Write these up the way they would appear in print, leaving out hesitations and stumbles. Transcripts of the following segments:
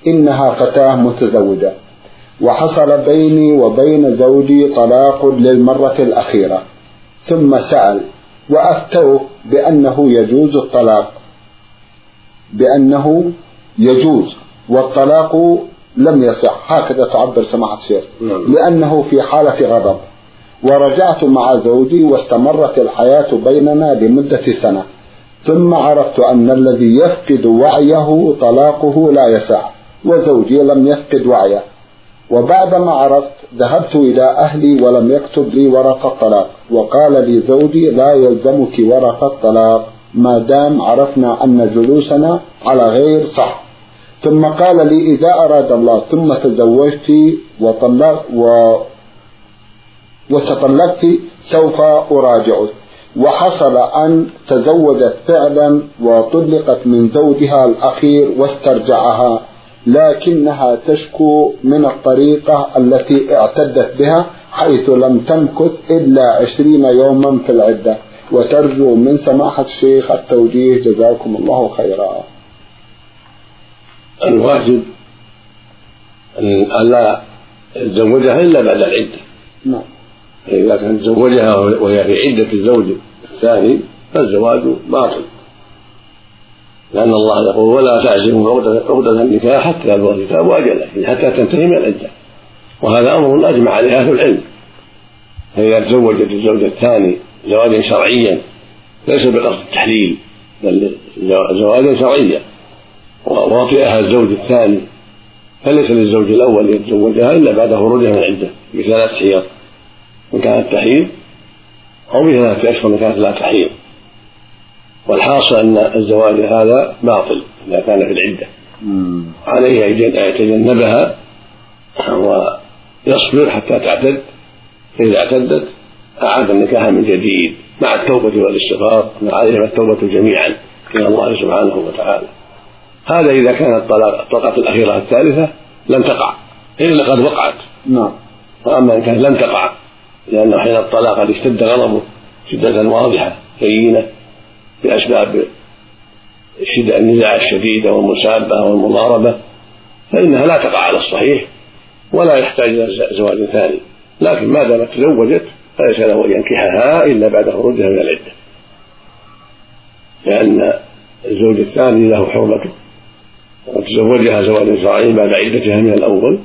إنها فتاة متزوجة، وحصل بيني وبين زوجي طلاق للمرة الأخيرة، ثم سأل وأفتوه بأنه يجوز الطلاق، بأنه يجوز والطلاق لم يصح، هكذا تعبر سماحة الشيخ، لأنه في حالة غضب. ورجعت مع زوجي واستمرت الحياة بيننا لمدة سنة، ثم عرفت أن الذي يفقد وعيه طلاقه لا يصح، وزوجي لم يفقد وعيه. وبعدما عرفت ذهبت إلى أهلي ولم يكتب لي ورقة طلاق، وقال لي زوجي لا يلزمك ورقة طلاق ما دام عرفنا أن جلوسنا على غير صح. ثم قال لي إذا أراد الله ثم تزوجت وتطلقت سوف أراجعك. وحصل أن تزوجت فعلا وطلقت من زوجها الأخير واسترجعها، لكنها تشكو من الطريقة التي اعتدت بها، حيث لم تمكث إلا 20 يوما في العدة، وترجو من سماحة الشيخ التوجيه جزاكم الله خيرا. الواجب أن لا يتزوجها إلا بعد العدة. نعم. إذا كان تزوجها وهي في عدة الزوج الثاني فالزواج باطل، لأن الله يقول ولا تعزموا عقدة النكاح حتى يبلغ الكتاب أجله، حتى تنتهي من العدة، وهذا أمر أجمع عليه أهل العلم. فإذا تزوجت الزوج الثاني زواجا شرعيا ليس بقصد التحليل بل زواجا شرعيا ووطئها الزوج الثاني، فليس للزوج الأول يتزوجها إلا بعد خروجها من العدة ب3 حيض إن كانت تحيض، أو ب3 أشهر إن كانت لا تحيض. والحاصل أن الزواج هذا باطل إذا كان في العدة، عليه أن يتجنبها ويصبر حتى تعتد، فإذا اعتدت أعاد النكاح من جديد مع التوبة والاستغفار، عليهم التوبة جميعا إلى الله سبحانه وتعالى. هذا إذا كانت الطلقة الأخيرة الثالثة لم تقع إلا قد وقعت. وأما إن كانت لم تقع لأنه حين الطلاق قد اشتد غضبه شدة واضحة بينة بأسباب شدة النزاع الشديدة والمسابة والمضاربة، فإنها لا تقع على الصحيح ولا يحتاج إلى زواج ثاني، لكن ما دامت تزوجت فليس له أن ينكحها إلا بعد خروجها من العدة، لأن الزوج الثاني له حرمته، وتزوجها زواج شرعي بعد عدتها من الأول.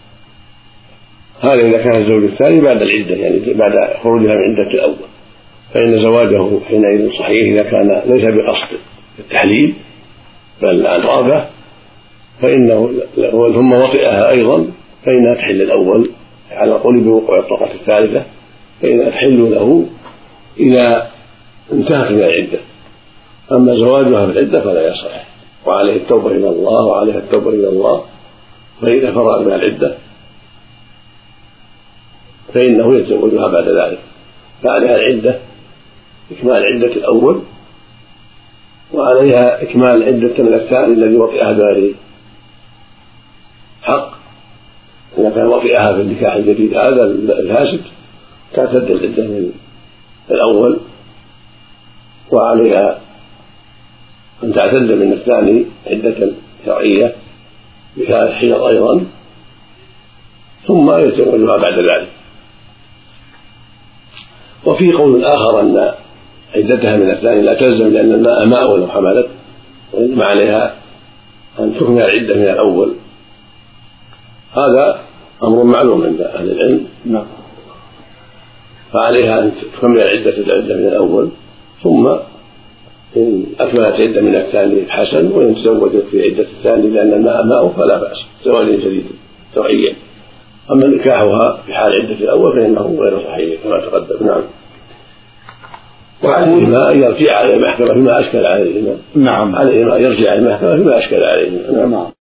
هذا إذا كان الزوج الثاني بعد العدة، يعني بعد خروجها من عدة الأول، فإن زواجه حينئذ صحيح إذا كان ليس بقصد التحليل بل عن رغبة، فإنه ثم وطئها أيضا فإنها تحل الأول على قول بوقوع الطلقة الثالثة، فإنها تحل له إذا انتهت من العدة. أما زواجها في العدة فلا يصح، وعليه التوبة إلى الله وعليها التوبة إلى الله. فإذا فرغ من العدة فإنه يتزوجها بعد ذلك، فعليها العدة إكمال عدة الأول، وعليها إكمال عدة من الثاني الذي وطئها بغير حق. إذا كان وطئها في النكاح الجديد هذا الفاسد تعتد العدة من الأول، وعليها أن تعتد من الثاني عدة شرعية ب3 حيض أيضا، ثم يتزوجها بعد ذلك. وفي قول آخر أن عدتها من الثاني لا تلزم لأن الماء ماء ولو حملت، وإنما عليها أن تكمل العدة من الأول. هذا أمر معلوم عند أهل العلم. فعليها أن تكمل العدة من الأول، ثم إن أكملت عدة من الثاني حسن، وإن تزوجت في عدة الثاني لأن الماء ماء فلا بأس، زواج جديد شرعيا. أما نكاحها في حال عدة الأول فإنه غير صحيح كما تقدم. نعم. وعليهما أن يرجع إلى المحكمة فيما أشكل عليهما. نعم. عليهما يرجع إلى المحكمة فيما أشكل عليهما. نعم.